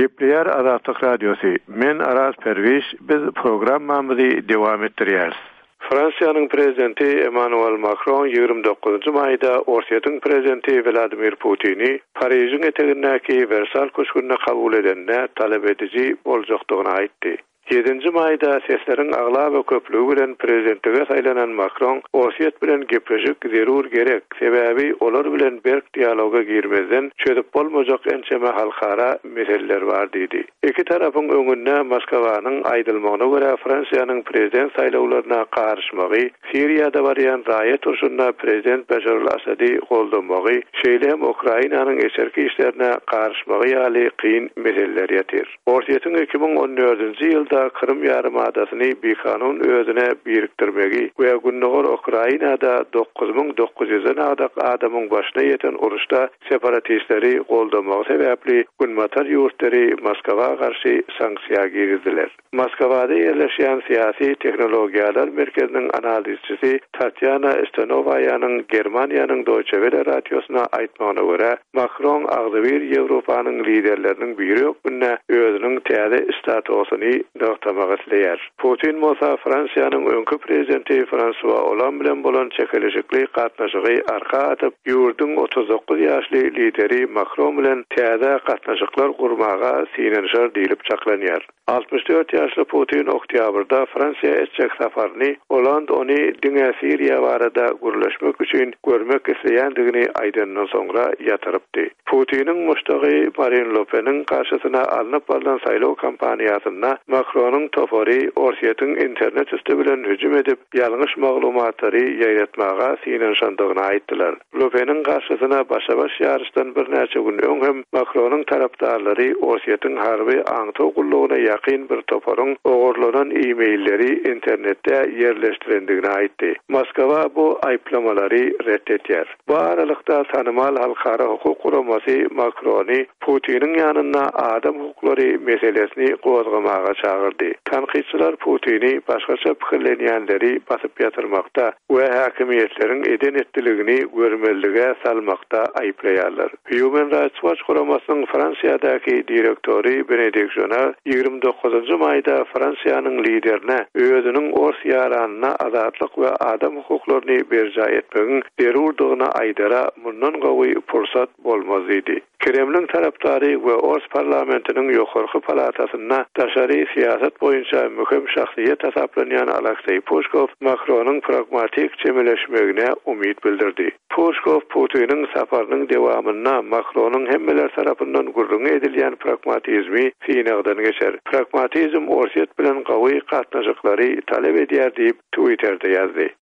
Gepleyer Azatlyk Radiosu. Men Aras Perviş, biz programmamyzy dowam etdirýäris. Fransiýanyň prezidenti Emmanuel Macron 29 maýda Orsiýatyň prezidenti Vladimir Putini Paryжyň etegindäki Versal köşkünde kabul edende talep edici boljakdygyny aýtdy. 7 maýda sesleriň agla we köplügi bilen prezidentlige saýlanan Macron Orsiýat bilen gepleşik zerur gerek. Sebäbi olar bilen berk dialoga girmezden çödüp bolmajak ençeme halkara meseleler bar diýdi. Iki tarapyň öňünde Moskwanyň aýdylmagyna görä Fransiýanyň prezident saýlawlaryna garşmagy, Siriýada barýan raýat urşunda prezident Bashar al-Assady goldamagy, şeýlem Ukrainanyň eserki işlerine garşmagy ýaly kyn meseleler ýatyr. Orsiýatyň 2014-nji ýylda Krym ýarymadasyny bekanun özüne birikdirmegi we günnäger Ukrainada 9900-den adak adamyň başyna ýeten uruşda separatistleri goldamagy sebäpli günmatar ýurtları Moskwa garşy sanksiýa girdiler. Moskvada ýerleşýän syýasy teknologiýalar merkeziniň analizçisi Tatyana Stanovaýanyň Germaniýanyň Deutsche Welle radiosyna aýtmagyna görä, Macron agzybir Ýewropanyň liderleriniň biri günne özüniň täze statusyny noktamak isleýär. Putin bolsa Fransiýanyň öňkü prezidenti François Hollande bilen bolan çekilişikli gatnaşygy arka atyp, ýurdun 39 ýaşly lideri Macron bilen täze gatnaşyklar gurmaga sinenşer diýilip çaklanýar. 64 ýaşly Putin oktýabrda Fransiýa etjek safaryny Hollande ony diňe Siriýa barada gürleşmek üçin görmek isleýändigini aýdandan soňra ýatyrypdy. Putiniň muştagy Marine Le Pen'iň karşysyna alınıp bolan saýlaw kampaniýasyna Macron'un topary Orsiýatyň internet üstü bilen hüjüm edip ýalňyş maglumatlary ýaýratmaga sinenşandygyny aýtdylar. Le Pen'iň karşysyna başa-baş ýarışdan bir näçe gün öňhem Macron'un tarapdarlary Orsiýatyň harby aňtaw gullugyna ýakyn bir toparyň ogurlanan e-mailleri internetde yerleşdirendigini aýtdy. Moskwa bu aýplamalary reddetýär. Bu aralykda tanymal halkara hukuk guramasy Macron'y Putiniň ýanyna adam hukuklary meselesini gozgamaga çağırdı. Tanqidçiler Putin'i başgaça pikirlenýänleri basyp ýatyrmakda we häkimiýetleriň eden etdiligini görmelige salmakda aýplaýarlar. Human Rights Watch guramasynyň Fransiýadaky direktori Benedikt Jonar 29 maýda Fransiýanyň liderine özüniň Orsiýaranyna azatlyk we adam hukuklaryny berja etmegiň zerurdygyna aýdara mundan gowy pursat bolmaz idi. Kremlin tarapdary we Ors parlamentiniň ýokarky palatasyna daşary siýasat boýunça möhüm şahsiýet tasaplanýan Aleksey Pushkov Macron'un pragmatik çemeleşmegine umid bildirdi. Pushkov Putiniň safarynyň dewamyna Macron'un hemmeler tarapyndan gurrun edilýän pragmatizmi sinagdan geçer. Pragmatizm Orsiýat bilen gowy gatnaşyklary talep edýär diýip Twitter'de ýazdy.